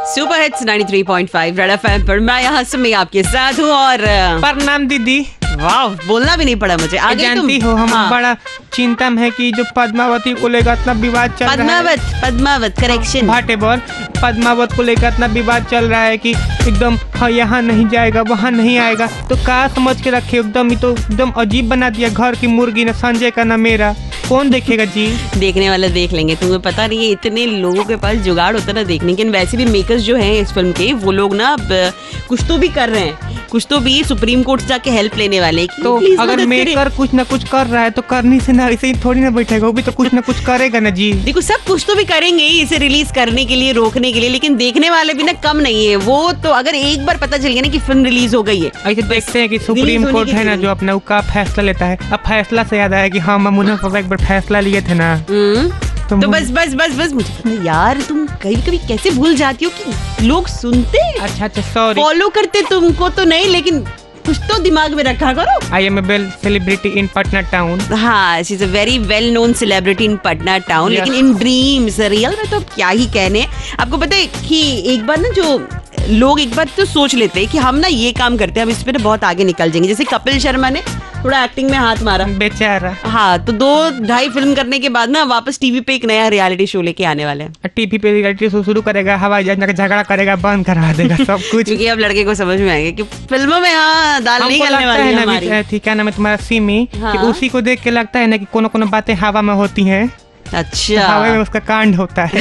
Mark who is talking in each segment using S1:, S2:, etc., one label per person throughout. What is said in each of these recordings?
S1: Super hits 93.5 red FM पर मैं यहाँ सुमी आपके साथ हूँ और
S2: प्रणाम दीदी।
S1: वाह, बोलना भी नहीं पड़ा मुझे। आगे
S2: जानती हो हम बड़ा चिंता में है कि जो पद्मावती को लेकर इतना विवाद चल रहा है।
S1: पद्मावत करेक्शन
S2: भाटेबर पद्मावत को लेकर इतना विवाद चल रहा है कि एकदम हाँ यहाँ नहीं जाएगा वहाँ नहीं आएगा, तो क्या समझ के रखे एकदम। ये तो एकदम अजीब बना दिया, घर की मुर्गी न संजय का न मेरा, कौन देखेगा जी।
S1: देखने वाला देख लेंगे, तुम्हें पता नहीं है इतने लोगों के पास जुगाड़ होता ना देखने के। वैसे भी मेकर्स जो हैं इस फिल्म के वो लोग ना कुछ तो भी कर रहे हैं, कुछ तो भी सुप्रीम कोर्ट जाके हेल्प लेने वाले।
S2: तो अगर मेकर कुछ ना कुछ कर रहा है तो करनी से ना ऐसे ही थोड़ी ना बैठेगा, वो भी तो कुछ ना कुछ करेगा ना जी।
S1: देखो सब कुछ तो भी करेंगे इसे रिलीज करने के लिए, रोकने के लिए, लेकिन देखने वाले भी ना कम नहीं है। वो तो अगर एक बार पता चल गया ना कि फिल्म रिलीज हो गई है,
S2: ऐसे देखते हैं कि सुप्रीम कोर्ट है ना जो अपना का फैसला लेता है। अब फैसला से याद आया कि हाँ मामूना पापा एक बार फैसला लिए थे ना।
S1: तो बस मुझे यार, तुम कभी कैसे भूल जाती हो कि लोग सुनते।
S2: अच्छा सॉरी,
S1: फॉलो करते तुमको तो नहीं, लेकिन कुछ तो दिमाग में रखा करो।
S2: I am a well celebrity in Patna town.
S1: हाँ, she is a very well known celebrity in Patna town, लेकिन इन ड्रीम्स रियल में तो क्या ही कहने। आपको पता है कि एक बार ना जो लोग एक बार तो सोच लेते हैं कि हम ना ये काम करते हैं, हम इस पे ना बहुत आगे निकल जाएंगे। जैसे कपिल शर्मा ने थोड़ा एक्टिंग में हाथ मारा
S2: बेचारा।
S1: हाँ, तो 2-2.5 फिल्म करने के बाद ना वापस टीवी पे एक नया रियलिटी शो लेके आने वाले हैं।
S2: टीवी पे रियलिटी शो शुरू करेगा, हवाई जहाज में झगड़ा करेगा, बंद करा देगा सब कुछ।
S1: क्योंकि अब लड़के को समझ में आएगा कि फिल्मों में हाँ दाल नहीं गलने वाली है हमारी।
S2: क्या नाम है तुम्हारा सिमी, कि उसी को देख के लगता है ना कि कोनो बातें हवा में होती हैं।
S1: अच्छा,
S2: हवा में उसका कांड होता है।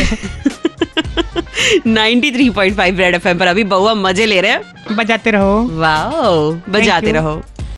S1: 93.5 रेड एफएम पर अभी बउआ मजे ले रहे हैं।
S2: बजाते रहो।
S1: वाओ, बजाते रहो।